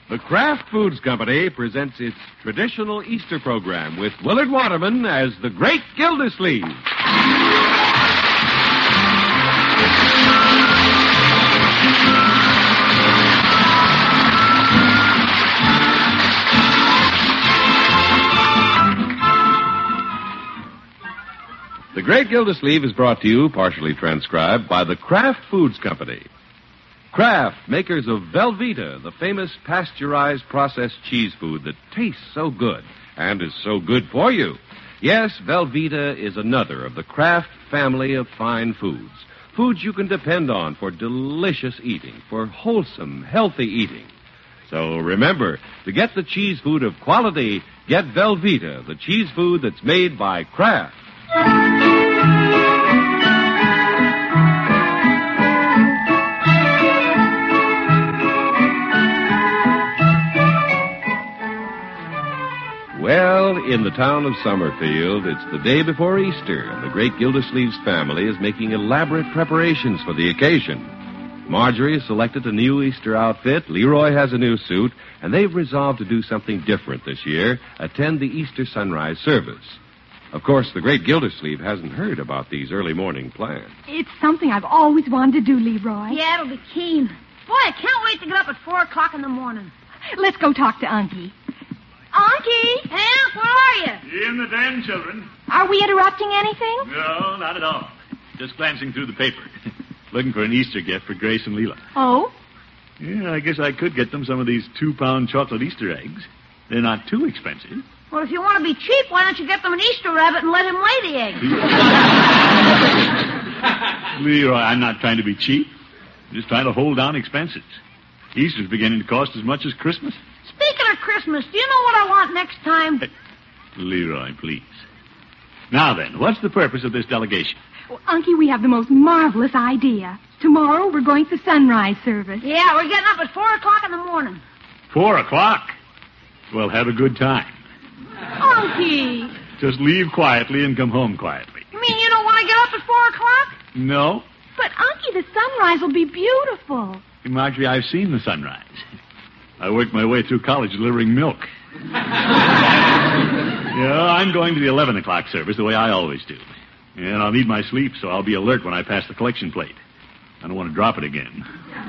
The Kraft Foods Company presents its traditional Easter program with Willard Waterman as the Great Gildersleeve. The Great Gildersleeve is brought to you, partially transcribed, by the Kraft Foods Company. Kraft, makers of Velveeta, the famous pasteurized processed cheese food that tastes so good and is so good for you. Yes, Velveeta is another of the Kraft family of fine foods. Foods you can depend on for delicious eating, for wholesome, healthy eating. So remember, to get the cheese food of quality, get Velveeta, the cheese food that's made by Kraft. Well, in the town of Summerfield, it's the day before Easter, and the Great Gildersleeve's family is making elaborate preparations for the occasion. Marjorie has selected a new Easter outfit, Leroy has a new suit, and they've resolved to do something different this year, attend the Easter sunrise service. Of course, the Great Gildersleeve hasn't heard about these early morning plans. It's something I've always wanted to do, Leroy. Yeah, it'll be keen. Boy, I can't wait to get up at 4 o'clock in the morning. Let's go talk to Unky. Unky! Hank, where are you? In the den, children. Are we interrupting anything? No, not at all. Just glancing through the paper. Looking for an Easter gift for Grace and Leela. Oh? Yeah, I guess I could get them some of these 2-pound chocolate Easter eggs. They're not too expensive. Well, if you want to be cheap, why don't you get them an Easter rabbit and let him lay the eggs? Leroy, I'm not trying to be cheap. I'm just trying to hold down expenses. Easter's beginning to cost as much as Christmas. Speaking of Christmas, do you know what I want next time? Leroy, please. Now then, what's the purpose of this delegation? Well, Unky, we have the most marvelous idea. Tomorrow we're going to sunrise service. Yeah, we're getting up at 4 o'clock in the morning. 4 o'clock? Well, have a good time. Unky! Just leave quietly and come home quietly. You mean you don't want to get up at 4 o'clock? No. But, Unky, the sunrise will be beautiful. Marjorie, I've seen the sunrise. I worked my way through college delivering milk. I'm going to the 11 o'clock service the way I always do. And I'll need my sleep, so I'll be alert when I pass the collection plate. I don't want to drop it again.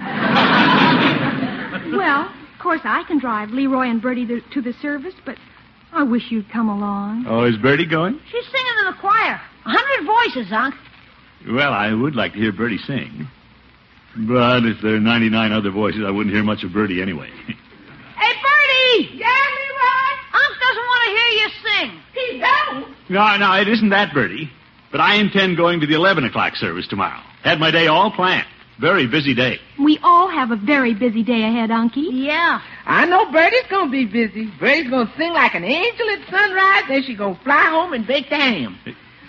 Well, of course, I can drive Leroy and Bertie to the service, but I wish you'd come along. Oh, is Bertie going? She's singing in the choir. 100 voices, Unc. Well, I would like to hear Bertie sing. But if there are 99 other voices, I wouldn't hear much of Bertie anyway. Hey, Bertie! Yeah, Leroy? Unc doesn't want to hear you sing. He don't? No, it isn't that, Bertie. But I intend going to the 11 o'clock service tomorrow. Had my day all planned. Very busy day. We all have a very busy day ahead, Unky. Yeah. I know Bertie's going to be busy. Bertie's going to sing like an angel at sunrise, then she's going to fly home and bake the ham.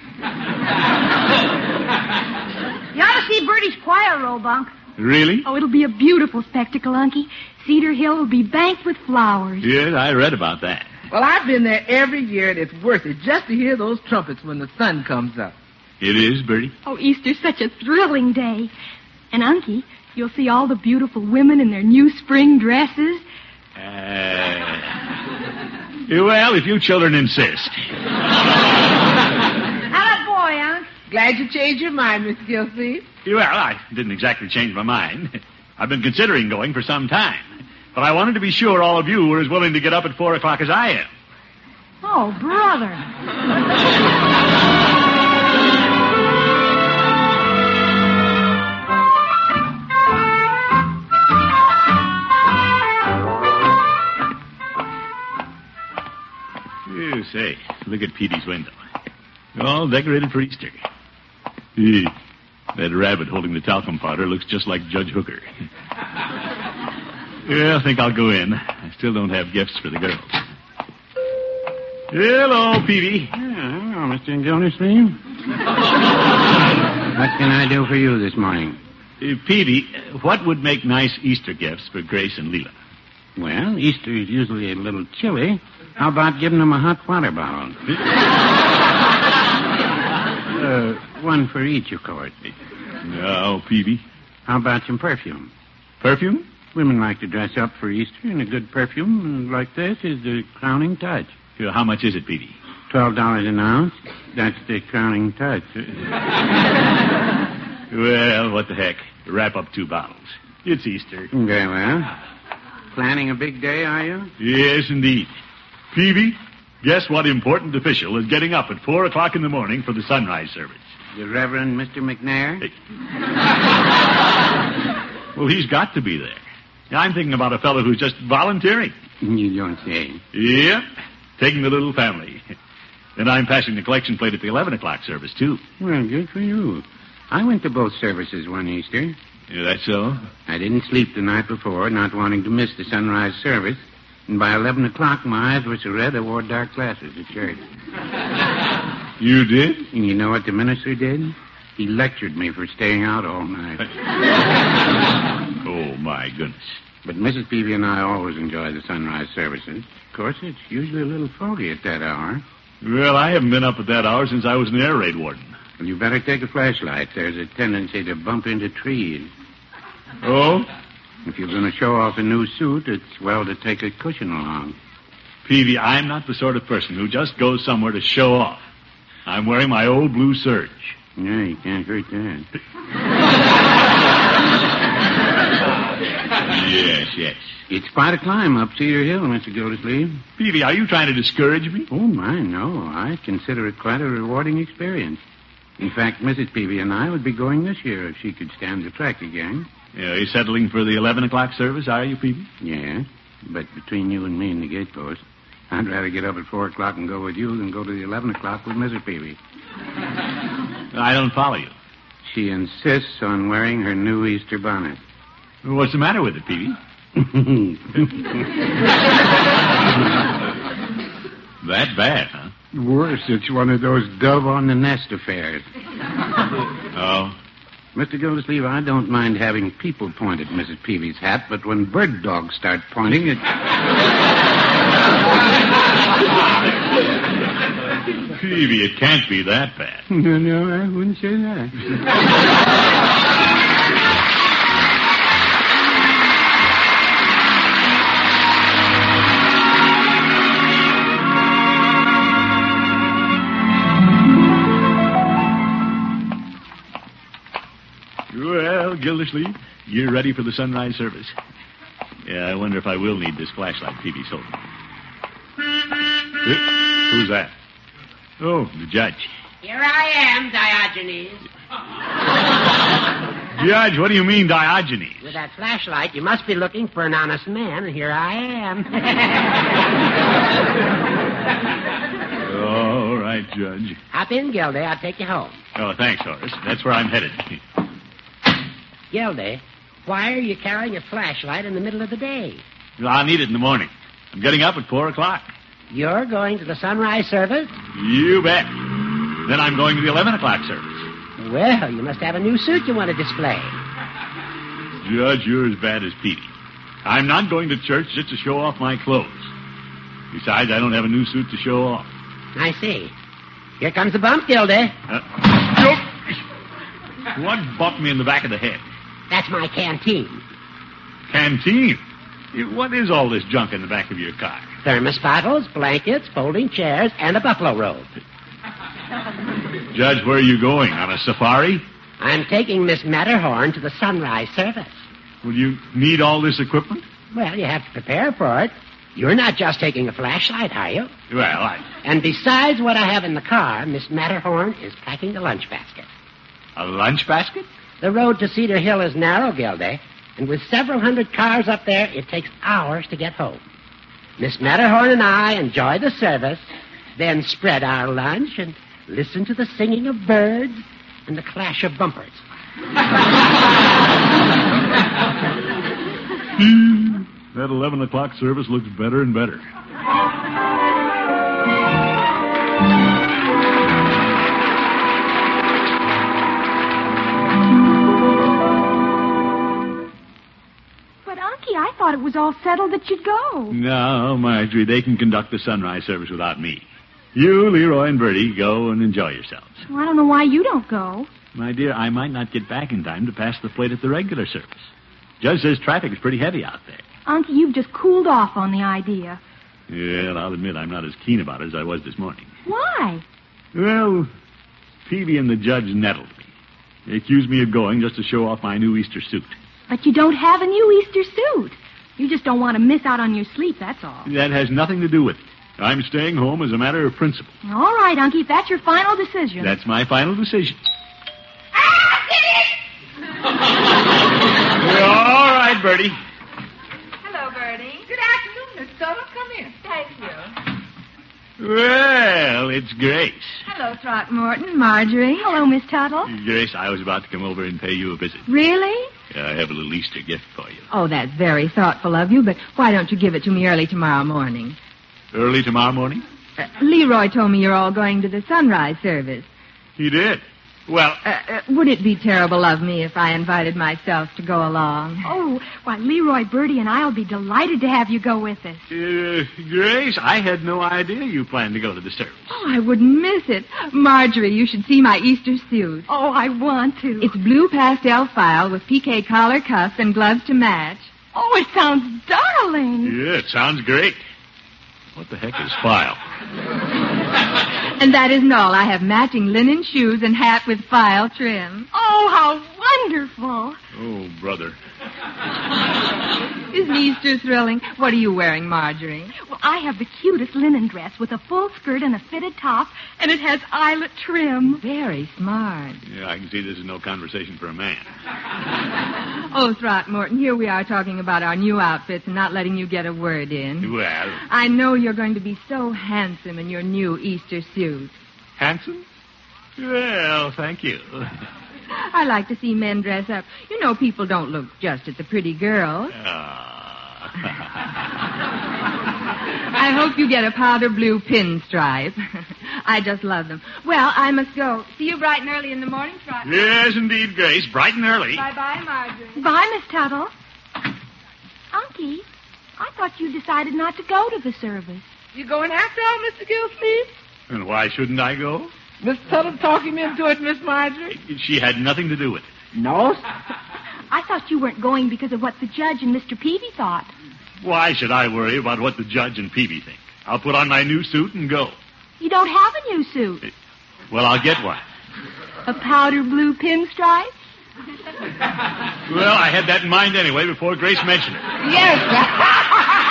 You ought to see Bertie's choir robe, Unc. Really? Oh, it'll be a beautiful spectacle, Unky. Cedar Hill will be banked with flowers. Yes, I read about that. Well, I've been there every year, and it's worth it just to hear those trumpets when the sun comes up. It is, Bertie? Oh, Easter's such a thrilling day. And, Unky, you'll see all the beautiful women in their new spring dresses. Well, if you children insist. Atta boy, Unc. Glad you changed your mind, Miss Gilsey. Well, I didn't exactly change my mind. I've been considering going for some time. But I wanted to be sure all of you were as willing to get up at 4 o'clock as I am. Oh, brother. You say, look at Petey's window. All decorated for Easter. That rabbit holding the talcum powder looks just like Judge Hooker. Yeah, I think I'll go in. I still don't have gifts for the girls. Hello, Petey. Hello, Mr. Gildersleeve. What can I do for you this morning? Petey, what would make nice Easter gifts for Grace and Leela? Well, Easter is usually a little chilly. How about giving them a hot water bottle? One for each, of course. No, Petey. How about some perfume? Perfume? Women like to dress up for Easter in a good perfume, and like this is the crowning touch. How much is it, Petey? $12 an ounce. That's the crowning touch. Well, what the heck? Wrap up 2 bottles. It's Easter. Very well. Planning a big day, are you? Yes, indeed. Peavy, guess what important official is getting up at 4 o'clock in the morning for the sunrise service? The Reverend Mr. McNair? Well, he's got to be there. I'm thinking about a fellow who's just volunteering. You don't say. Yep, taking the little family. And I'm passing the collection plate at the 11 o'clock service, too. Well, good for you. I went to both services one Easter. Yeah, that's so? I didn't sleep the night before, not wanting to miss the sunrise service. And by 11 o'clock, my eyes were so red I wore dark glasses at church. You did? And you know what the minister did? He lectured me for staying out all night. Oh, my goodness. But Mrs. Peavy and I always enjoy the sunrise services. Of course, it's usually a little foggy at that hour. Well, I haven't been up at that hour since I was an air raid warden. Well, you better take a flashlight. There's a tendency to bump into trees. Oh? If you're going to show off a new suit, it's well to take a cushion along. Peavy, I'm not the sort of person who just goes somewhere to show off. I'm wearing my old blue serge. Yeah, you can't hurt that. Yes. It's quite a climb up Cedar Hill, Mr. Gildersleeve. Peavy, are you trying to discourage me? Oh, my, no. I consider it quite a rewarding experience. In fact, Mrs. Peavy and I would be going this year if she could stand the trek again. Yeah, you settling for the 11 o'clock service, are you, Peavy? Yeah, but between you and me and the gatepost, I'd rather get up at 4 o'clock and go with you than go to the 11 o'clock with Mrs. Peavy. I don't follow you. She insists on wearing her new Easter bonnet. What's the matter with it, Peavy? That bad, huh? Worse, it's one of those dove on the nest affairs. Oh? Mr. Gildersleeve, I don't mind having people point at Mrs. Peavy's hat, but when bird dogs start pointing, it... Peavy, it can't be that bad. No, I wouldn't say that. Well, Gildersleeve, you're ready for the sunrise service. Yeah, I wonder if I will need this flashlight Peavy sold me. Who's that? Oh, the judge. Here I am, Diogenes. Judge, what do you mean, Diogenes? With that flashlight, you must be looking for an honest man, and here I am. All right, Judge. Hop in, Gildy. I'll take you home. Oh, thanks, Horace. That's where I'm headed. Gildy, why are you carrying a flashlight in the middle of the day? Well, I'll need it in the morning. I'm getting up at 4 o'clock. You're going to the sunrise service? You bet. Then I'm going to the 11 o'clock service. Well, you must have a new suit you want to display. Judge, you're as bad as Petey. I'm not going to church just to show off my clothes. Besides, I don't have a new suit to show off. I see. Here comes the bump, Gildy. What bumped me in the back of the head? That's my canteen. Canteen? What is all this junk in the back of your car? Thermos bottles, blankets, folding chairs, and a buffalo robe. Judge, where are you going? On a safari? I'm taking Miss Matterhorn to the sunrise service. Will you need all this equipment? Well, you have to prepare for it. You're not just taking a flashlight, are you? Well, And besides what I have in the car, Miss Matterhorn is packing a lunch basket. A lunch basket? The road to Cedar Hill is narrow, Gildy, and with several hundred cars up there, it takes hours to get home. Miss Matterhorn and I enjoy the service, then spread our lunch and listen to the singing of birds and the clash of bumpers. That 11 o'clock service looks better and better. I thought it was all settled that you'd go. No, Marjorie, they can conduct the sunrise service without me. You, Leroy, and Bertie go and enjoy yourselves. Well, I don't know why you don't go. My dear, I might not get back in time to pass the plate at the regular service. Judge says traffic is pretty heavy out there. Unky, you've just cooled off on the idea. Yeah, I'll admit I'm not as keen about it as I was this morning. Why? Well, Peavy and the judge nettled me. They accused me of going just to show off my new Easter suit. But you don't have a new Easter suit. You just don't want to miss out on your sleep, that's all. That has nothing to do with it. I'm staying home as a matter of principle. All right, Unky, if that's your final decision. That's my final decision. All right, Bertie. Hello, Bertie. Good afternoon, Miss Tuttle. Come in. Thank you. Well, it's Grace. Hello, Throckmorton. Marjorie. Hello, Miss Tuttle. Grace, I was about to come over and pay you a visit. Really? I have a little Easter gift for you. Oh, that's very thoughtful of you, but why don't you give it to me early tomorrow morning? Early tomorrow morning? Leroy told me you're all going to the sunrise service. He did. Well, Would it be terrible of me if I invited myself to go along? Oh, why, Leroy, Bertie, and I'll be delighted to have you go with us. Grace, I had no idea you planned to go to the service. Oh, I wouldn't miss it. Marjorie, you should see my Easter suit. Oh, I want to. It's blue pastel file with piqué collar cuffs and gloves to match. Oh, it sounds darling. Yeah, it sounds great. What the heck is file? And that isn't all. I have matching linen shoes and hat with file trim. Oh, how wonderful. Oh, brother. Isn't Easter thrilling? What are you wearing, Marjorie? Well, I have the cutest linen dress with a full skirt and a fitted top, and it has eyelet trim. Very smart. Yeah, I can see this is no conversation for a man. Oh, Throckmorton, here we are talking about our new outfits and not letting you get a word in. Well, I know you're going to be so handsome in your new Easter suit. handsome? Well, thank you. I like to see men dress up. You know, people don't look just at the pretty girls. I hope you get a powder blue pinstripe. I just love them. Well, I must go. See you bright and early in the morning, Throckmorton. Yes, indeed, Grace. Bright and early. Bye-bye, Marjorie. Bye, Miss Tuttle. Unky, I thought you decided not to go to the service. You going after all, Mr. Gilsleeve? And why shouldn't I go? Miss Tuttle talk him into it, Miss Marjorie? She had nothing to do with it. No? I thought you weren't going because of what the judge and Mr. Peavy thought. Why should I worry about what the judge and Peavy think? I'll put on my new suit and go. You don't have a new suit. Well, I'll get one. A powder blue pinstripe? Well, I had that in mind anyway before Grace mentioned it. Yes.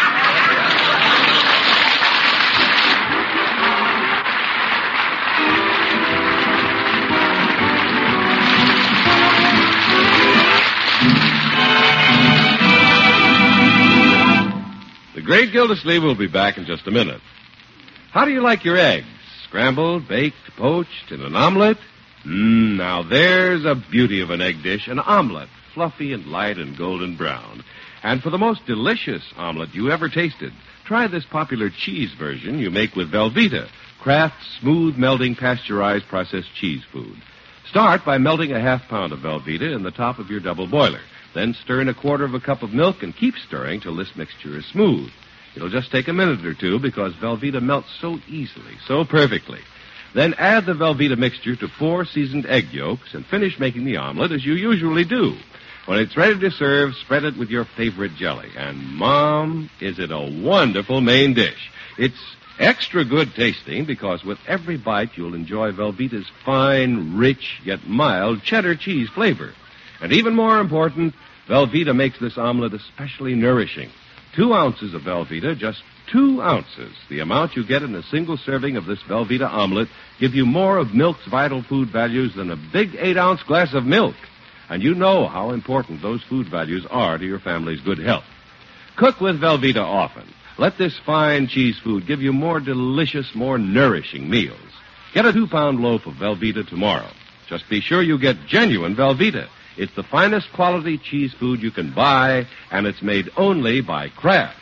The Great Gildersleeve will be back in just a minute. How do you like your eggs? Scrambled, baked, poached, in an omelet? Now there's a beauty of an egg dish, an omelet, fluffy and light and golden brown. And for the most delicious omelet you ever tasted, try this popular cheese version you make with Velveeta, Kraft's smooth melting pasteurized processed cheese food. Start by melting a half pound of Velveeta in the top of your double boiler. Then stir in a quarter of a cup of milk and keep stirring till this mixture is smooth. It'll just take a minute or two because Velveeta melts so easily, so perfectly. Then add the Velveeta mixture to 4 seasoned egg yolks and finish making the omelet as you usually do. When it's ready to serve, spread it with your favorite jelly. And, Mom, is it a wonderful main dish. It's extra good tasting because with every bite you'll enjoy Velveeta's fine, rich, yet mild cheddar cheese flavor. And even more important, Velveeta makes this omelet especially nourishing. 2 ounces of Velveeta, just 2 ounces. The amount you get in a single serving of this Velveeta omelet give you more of milk's vital food values than a big 8-ounce glass of milk. And you know how important those food values are to your family's good health. Cook with Velveeta often. Let this fine cheese food give you more delicious, more nourishing meals. Get a 2-pound loaf of Velveeta tomorrow. Just be sure you get genuine Velveeta. It's the finest quality cheese food you can buy, and it's made only by Kraft.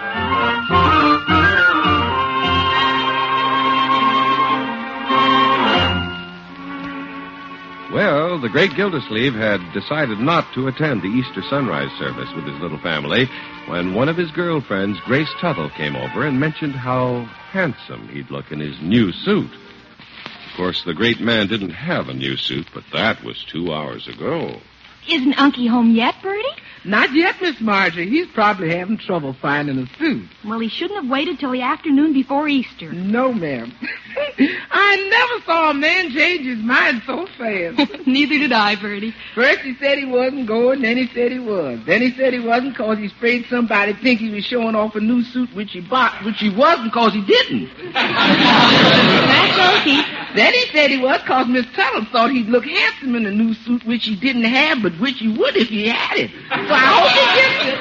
Well, the great Gildersleeve had decided not to attend the Easter sunrise service with his little family when one of his girlfriends, Grace Tuttle, came over and mentioned how handsome he'd look in his new suit. Of course, the great man didn't have a new suit, but that was 2 hours ago. Isn't Unky home yet, Bertie? Not yet, Miss Marjorie. He's probably having trouble finding a suit. Well, he shouldn't have waited till the afternoon before Easter. No, ma'am. I never saw a man change his mind so fast. Neither did I, Bertie. First he said he wasn't going, then he said he was. Then he said he wasn't because he's afraid somebody think he was showing off a new suit which he bought, which he wasn't because he didn't. That's Unky. Then he said he was because Miss Tuttle thought he'd look handsome in a new suit which he didn't have, but which he would if he had it. So I hope he gets it.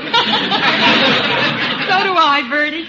So do I, Bertie.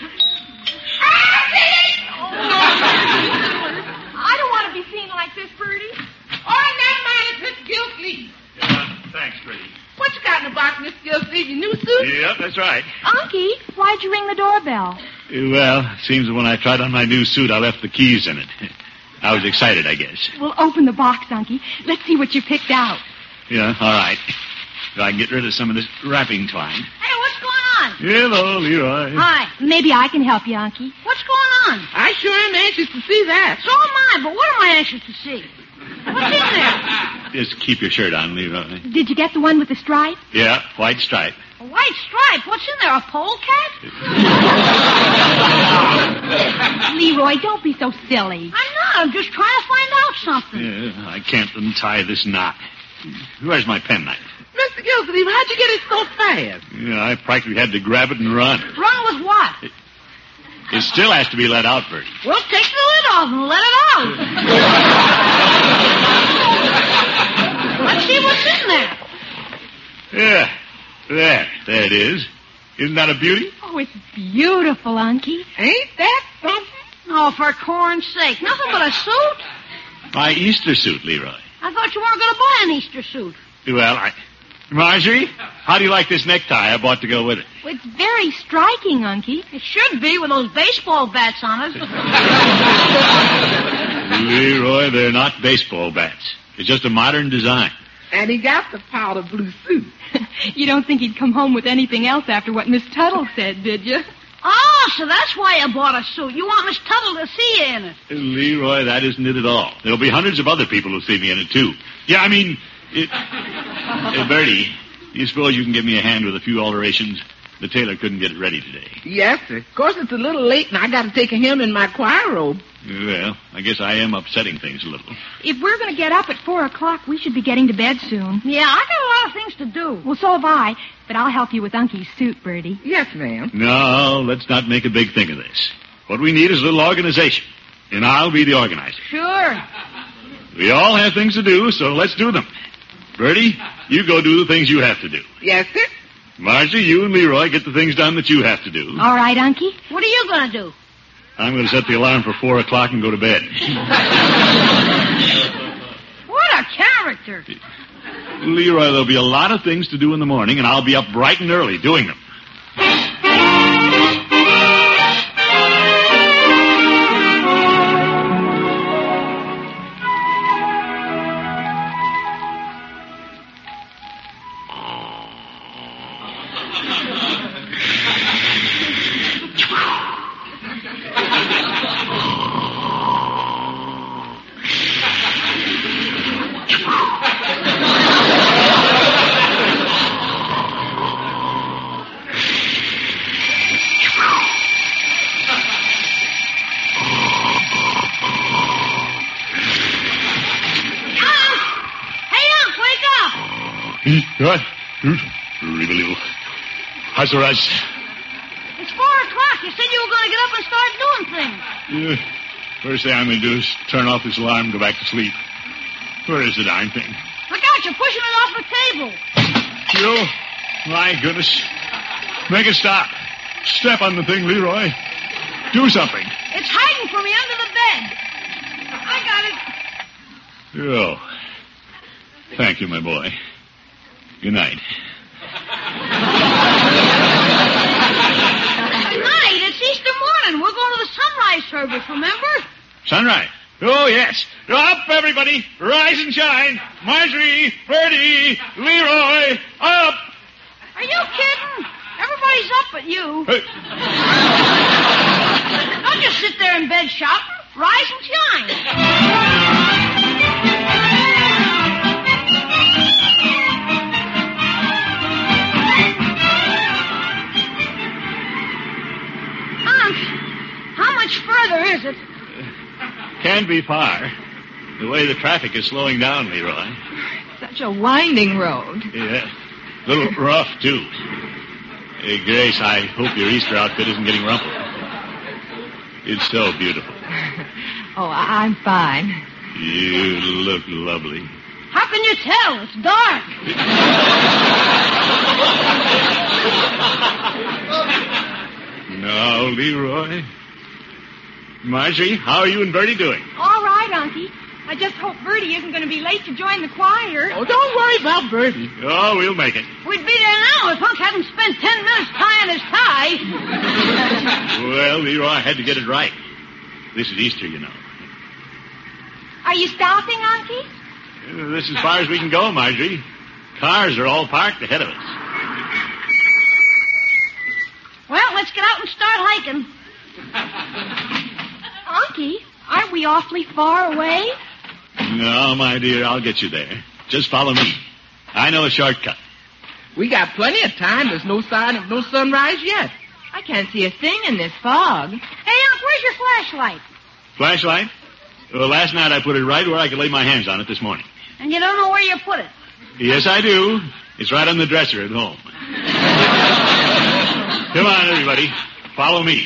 I don't want to be seen like this, Bertie. Oh, never mind. It's Miss Gilsleeve. Thanks, Bertie. What you got in the box, Miss Gilsleeve? Your new suit? Yep, that's right. Unky, why'd you ring the doorbell? Well, it seems that when I tried on my new suit, I left the keys in it. I was excited, I guess. Well, open the box, Unky. Let's see what you picked out. Yeah, all right. So I can get rid of some of this wrapping twine. Hey, what's going on? Hello, Leroy. Hi. Maybe I can help you, Unky. What's going on? I sure am anxious to see that. So am I, but what am I anxious to see? What's in there? Just keep your shirt on, Leroy. Did you get the one with the stripe? Yeah, white stripe. A white stripe. What's in there, a polecat? Leroy, don't be so silly. I'm not. I'm just trying to find out something. Yeah, I can't untie this knot. Where's my penknife? Mr. Gilsleeve, how'd you get it so fast? Yeah, I practically had to grab it and run. Run with what? It still has to be let out, Bertie. Well, take the lid off and let it out. Let's see what's in there. Yeah, there it is. Isn't that a beauty? Oh, it's beautiful, Unky. Ain't that something? Oh, for corn's sake. Nothing but a suit? My Easter suit, Leroy. I thought you weren't going to buy an Easter suit. Well, Marjorie, how do you like this necktie I bought to go with it? Well, it's very striking, Unky. It should be with those baseball bats on it. Leroy, they're not baseball bats. It's just a modern design. And he got the powder blue suit. You don't think he'd come home with anything else after what Miss Tuttle said, did you? Oh, so that's why you bought a suit. You want Miss Tuttle to see you in it. Leroy, that isn't it at all. There'll be hundreds of other people who'll see me in it, too. Yeah, I mean, Bertie, you suppose you can give me a hand with a few alterations? The tailor couldn't get it ready today. Yes, sir. Of course, it's a little late, and I got to take him in my choir robe. Well, I guess I am upsetting things a little. If we're going to get up at 4 o'clock, we should be getting to bed soon. Yeah, I got a lot of things to do. Well, so have I, but I'll help you with Unky's suit, Bertie. Yes, ma'am. No, let's not make a big thing of this. What we need is a little organization, and I'll be the organizer. Sure. We all have things to do, so let's do them. Bertie, you go do the things you have to do. Yes, sir. Margie, you and Leroy get the things done that you have to do. All right, Unky. What are you going to do? I'm going to set the alarm for 4 o'clock and go to bed. What a character. Leroy, there'll be a lot of things to do in the morning, and I'll be up bright and early doing them. What? How's the rest? It's 4 o'clock. You said you were going to get up and start doing things. First thing I'm going to do is turn off this alarm and go back to sleep. Where is the darn thing? Look out, you're pushing it off the table. You? My goodness. Make it stop. Step on the thing, Leroy. Do something. It's hiding from me under the bed. I got it. Oh. Thank you, my boy. Good night. Good night. It's Easter morning. We're going to the sunrise service, remember? Sunrise. Oh, yes. Up, everybody. Rise and shine. Marjorie, Bertie, Leroy, up. Are you kidding? Everybody's up but you. Hey. Don't just sit there in bed shouting. Rise and shine. Unc, how much further is it? Can't be far. The way the traffic is slowing down, Leroy. Such a winding road. Yeah. A little rough, too. Hey, Grace, I hope your Easter outfit isn't getting rumpled. It's so beautiful. Oh, I'm fine. You look lovely. How can you tell? It's dark. Now, Leroy. Marjorie, how are you and Bertie doing? All right, Unky. I just hope Bertie isn't going to be late to join the choir. Oh, don't worry about Bertie. Oh, we'll make it. We'd be there now if Unc hadn't spent 10 minutes tying his tie. Well, Leroy, I had to get it right. This is Easter, you know. Are you stopping, Unky? This is as far as we can go, Marjorie. Cars are all parked ahead of us. Well, let's get out and start hiking. Unky, aren't we awfully far away? No, my dear, I'll get you there. Just follow me. I know a shortcut. We got plenty of time. There's no sign of no sunrise yet. I can't see a thing in this fog. Hey, Unc, where's your flashlight? Flashlight? Well, last night I put it right where I could lay my hands on it this morning. And you don't know where you put it. Yes, I do. It's right on the dresser at home. Come on, everybody. Follow me.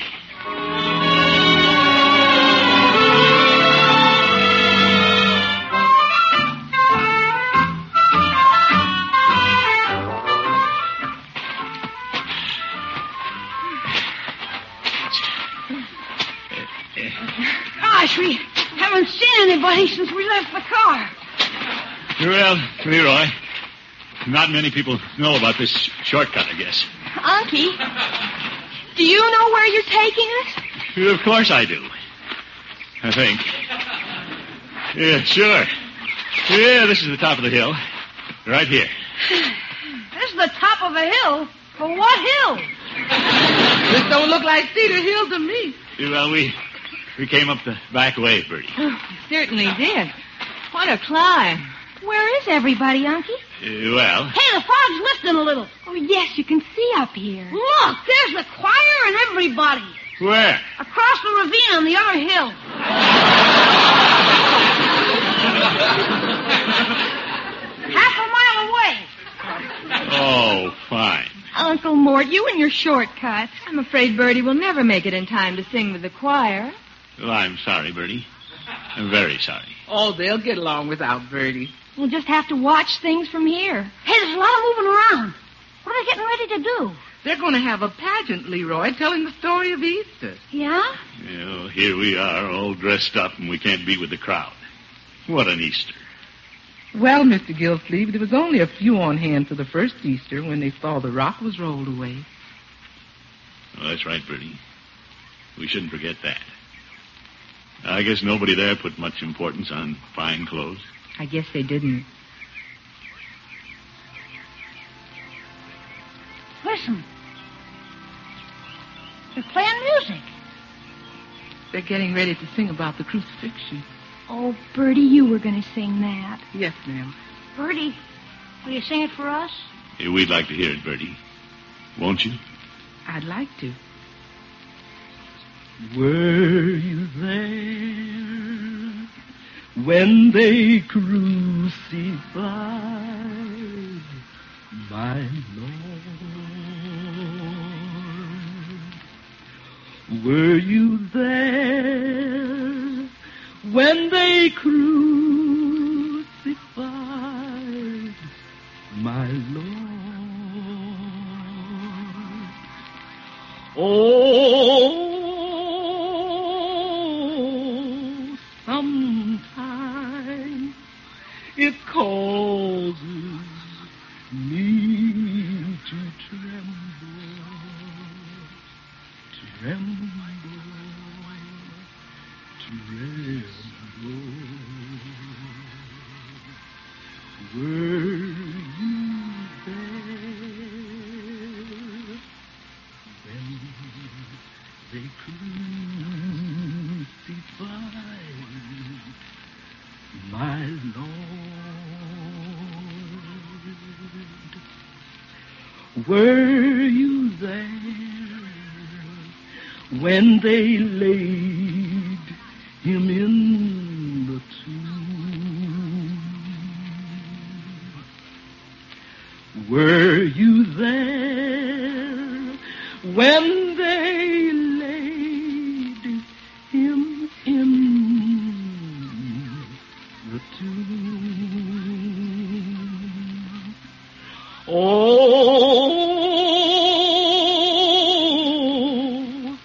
Gosh, we haven't seen anybody since we left the car. Well, Leroy, not many people know about this shortcut, I guess. Unky, do you know where you're taking us? Of course I do. I think. Yeah, sure. Yeah, this is the top of the hill. Right here. This is the top of a hill? For what hill? This don't look like Cedar Hill to me. Well, we came up the back way, Bertie. We certainly did. What a climb. Where is everybody, Unky? Well, Hey, the fog's lifting a little. Oh, yes, you can see up here. Look, there's the choir and everybody. where? Across the ravine on the other hill. Half a mile away. Oh, fine. Uncle Mort, you and your shortcuts. I'm afraid Bertie will never make it in time to sing with the choir. Well, I'm sorry, Bertie. I'm very sorry. Oh, they'll get along without Bertie. We'll just have to watch things from here. Hey, there's a lot of moving around. What are they getting ready to do? They're going to have a pageant, Leroy, telling the story of Easter. Yeah? Well, here we are, all dressed up, and we can't be with the crowd. What an Easter. Well, Mr. Gillsleeve, there was only a few on hand for the first Easter when they saw the rock was rolled away. Oh, that's right, Bertie. We shouldn't forget that. I guess nobody there put much importance on fine clothes. I guess they didn't. Listen. They're playing music. They're getting ready to sing about the crucifixion. Oh, Bertie, you were going to sing that. Yes, ma'am. Bertie, will you sing it for us? We'd like to hear it, Bertie. Won't you? I'd like to. Were you there when they crucified my Lord? Were you there when they crucified my Lord? Oh, sometimes it causes me to tremble. Were you there when they crucified my Lord? Were you there when they laid him in the tomb. Were you there when they laid him in the tomb? Oh,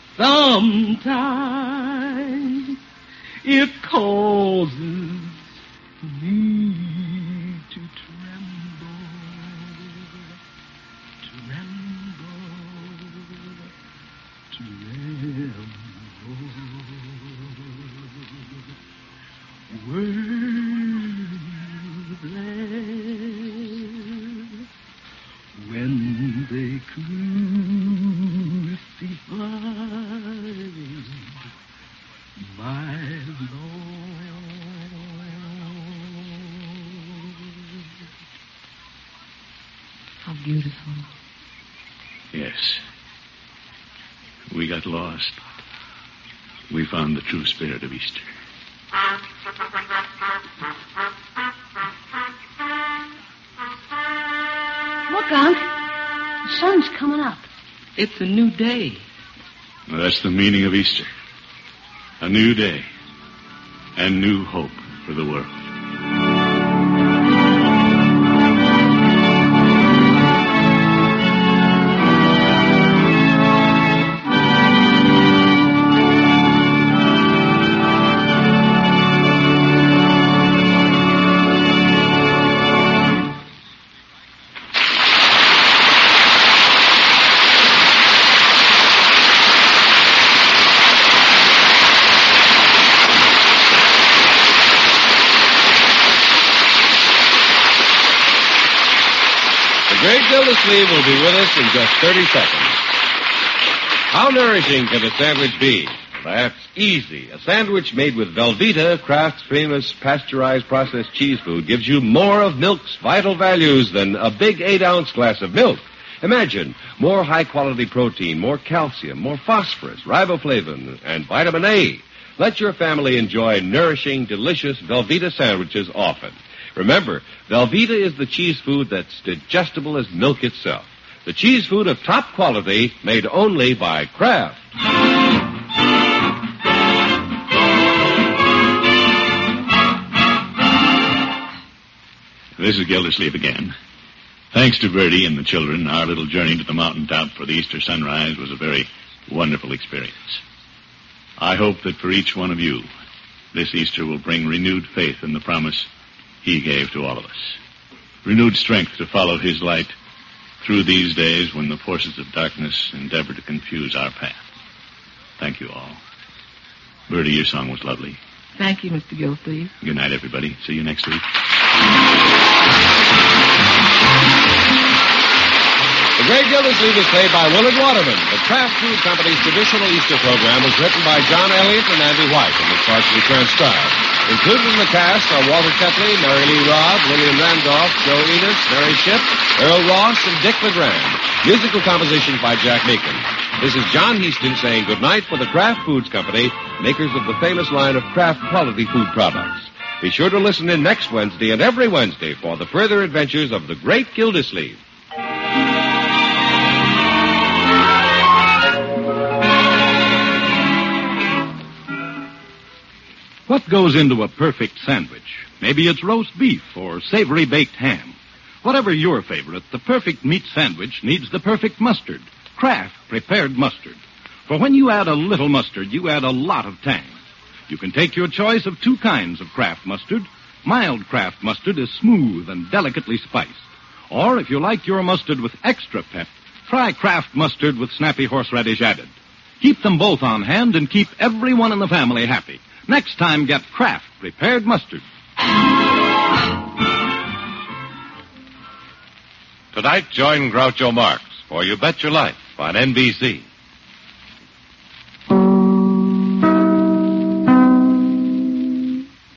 sometimes it causes me to tremble. Were you there when they crucified my Lord? How beautiful. Yes. We got lost. We found the true spirit of Easter. Look, Unc. The sun's coming up. It's a new day. Well, that's the meaning of Easter. A new day and new hope for the world. Great Gildersleeve will be with us in just 30 seconds. How nourishing can a sandwich be? That's easy. A sandwich made with Velveeta, Kraft's famous pasteurized processed cheese food, gives you more of milk's vital values than a big 8-ounce glass of milk. Imagine more high-quality protein, more calcium, more phosphorus, riboflavin, and vitamin A. Let your family enjoy nourishing, delicious Velveeta sandwiches often. Remember, Velveeta is the cheese food that's digestible as milk itself. The cheese food of top quality made only by Kraft. This is Gildersleeve again. Thanks to Bertie and the children, our little journey to the mountaintop for the Easter sunrise was a very wonderful experience. I hope that for each one of you, this Easter will bring renewed faith in the promise He gave to all of us. Renewed strength to follow His light through these days when the forces of darkness endeavor to confuse our path. Thank you all. Bertie, your song was lovely. Thank you, Mr. Gildersleeve. Good night, everybody. See you next week. The Great Gildersleeve is played by Willard Waterman. The Kraft Food Company's traditional Easter program was written by John Elliott and Andy White and was partially transcribed. Included in the cast are Walter Tetley, Mary Lee Robb, Lillian Randolph, Joe Enos, Mary Shipp, Earl Ross, and Dick LeGrand. Musical compositions by Jack Meakin. This is John Heaston saying goodnight for the Kraft Foods Company, makers of the famous line of Kraft quality food products. Be sure to listen in next Wednesday and every Wednesday for the further adventures of the Great Gildersleeve. What goes into a perfect sandwich? Maybe it's roast beef or savory baked ham. Whatever your favorite, the perfect meat sandwich needs the perfect mustard. Kraft prepared mustard. For when you add a little mustard, you add a lot of tang. You can take your choice of two kinds of Kraft mustard. Mild Kraft mustard is smooth and delicately spiced. Or if you like your mustard with extra pep, try Kraft mustard with snappy horseradish added. Keep them both on hand and keep everyone in the family happy. Next time, get Kraft prepared mustard. Tonight, join Groucho Marx for You Bet Your Life on NBC.